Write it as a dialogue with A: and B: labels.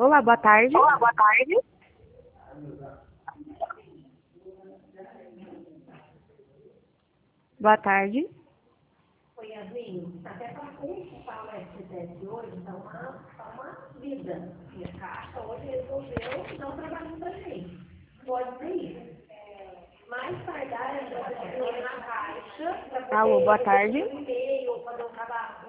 A: Olá, boa tarde.
B: Olá, boa tarde.
A: Boa tarde.
C: Oi, Yasmin. Até para ocupar o STS hoje, tá uma vida. E a Caixa hoje resolveu não trabalhar pra gente. Pode ser isso. Mais tardar, a gente vai na Caixa para
A: Alô, boa tarde.
C: poder e-mail, fazer um trabalho.